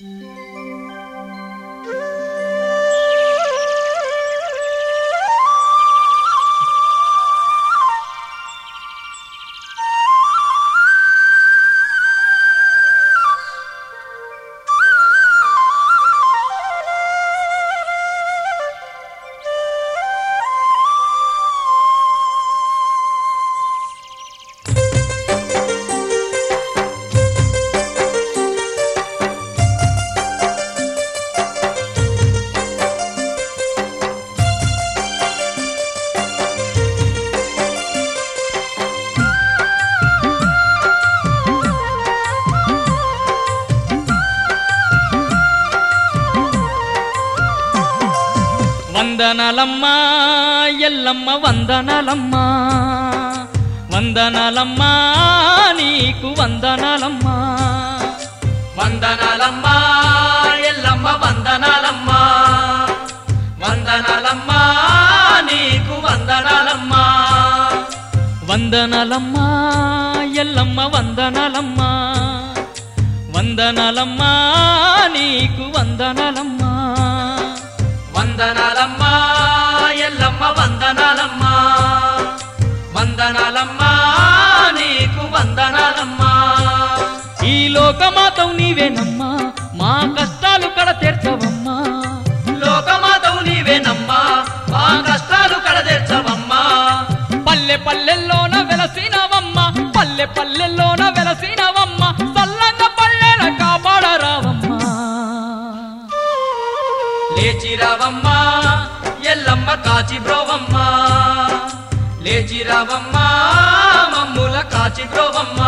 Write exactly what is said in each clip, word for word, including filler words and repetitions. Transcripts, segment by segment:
వందనాలమ్మా ఎల్లమ్మ వందనాలమ్మా వందనాలమ్మా నీకు వందనాలమ్మా వందనాలమ్మా ఎల్లమ్మ వందనాలమ్మా వందనాలమ్మా నీకు వందనాలమ్మా వందనాలమ్మా ఎల్లమ్మ వందనాలమ్మా వందనాలమ్మా నీకు వందనాలమ్మా వందనాలమ్మా ఎల్లమ్మ వందనాలమ్మా వందనాలమ్మా నీకు వందనాలమ్మా ఈ లోకమాతవు నీవేనమ్మా మా కష్టాలు కడ తీర్చవమ్మా లోకమాతవు నీవేనమ్మా మా కష్టాలు కడతీర్చవమ్మా పల్లె పల్లెల్లోన వెలసినవమ్మ పల్లె పల్లెల్లోన వెలసినవమ్మ సల్లంగా పల్లెల కాపాడరావమ్మా లేచిరావమ్మా ఎల్లమ్మ కాచి బ్రోవమ్మా లేచిరావమ్మా మమ్ముల కాచి బ్రోవమ్మా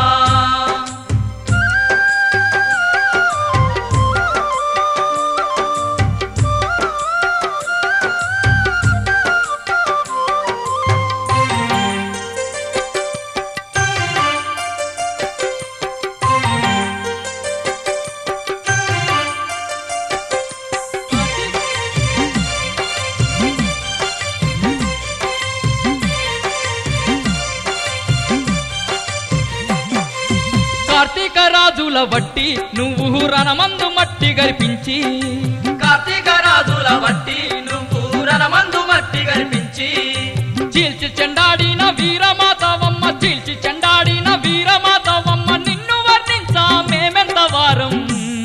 కార్తీక రాజుల వట్టి నువ్వు రణమందు మట్టి గరిపించి కార్తీక రాజుల వట్టి నువ్వు రణమందు మట్టి గర్పించి చీల్చి చెండాడిన వీరమాతవమ్మ చీల్చి చెండాడిన వీరమాతవమ్మ నిన్ను వర్ణించా మేమెంత వారం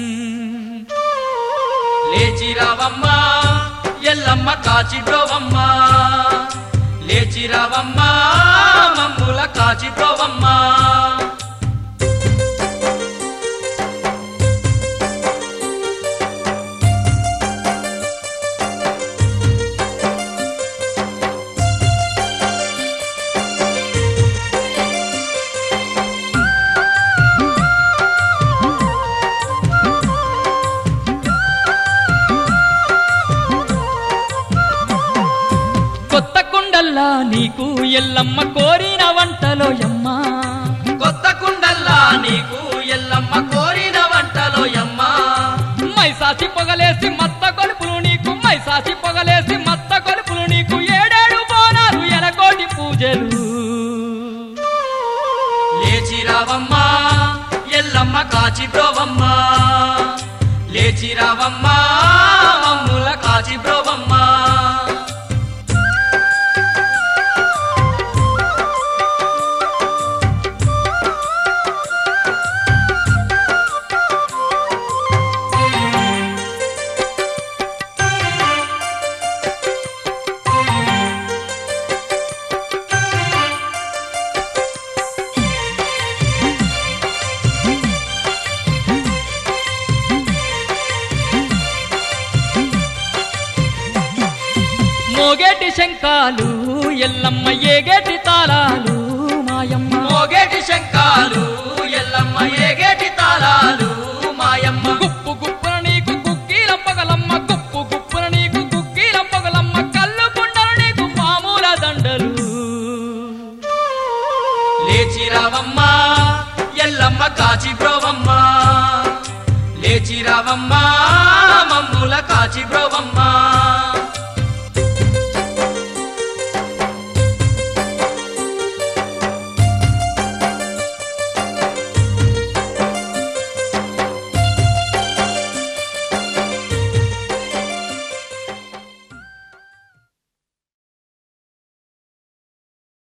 లేచిరావమ్మా ఎల్లమ్మ కాచి బ్రోవమ్మా లేచిరావమ్మా మమ్ముల కాచి బ్రోవమ్మా కొత్త కుండల్లా నీకు ఎల్లమ్మ కోరిన వంటలో యమ్మ కొత్త కుండల్లా నీకు ఎల్లమ్మ కోరిన వంటలో యమ్మ మైసాసి పొగలేసి మత్త కొలుపులు నీకు మైసాసి పొగలేసి మత్త కొలుపులు నీకు ఏడేడు బోనాలు ఎనకోటి పూజలు లేచిరావమ్మా ఎల్లమ్మ కాచి బ్రోవమ్మా లేచిరావమ్మా మమ్ముల కాచి బ్రోవమ్మా మోగేటి శంఖాలు ఎల్లమ్మ ఏగేటి తాళాలు మాయమ్మ మోగేటి శంఖాలు ఎల్లమ్మ ఏగేటి తాళాలు మాయమ్మ గుప్పు గుప్పున నీకు కుక్కీల పగలమ్మ గుప్పు గుప్పున నీకు కుక్కీల పగలమ్మ కళ్ళు గుండలు నీకు మామూల దండలు లేచిరావమ్మా ఎల్లమ్మ కాచి బ్రోవమ్మా లేచిరావమ్మా మమ్ముల కాచి బ్రోవమ్మా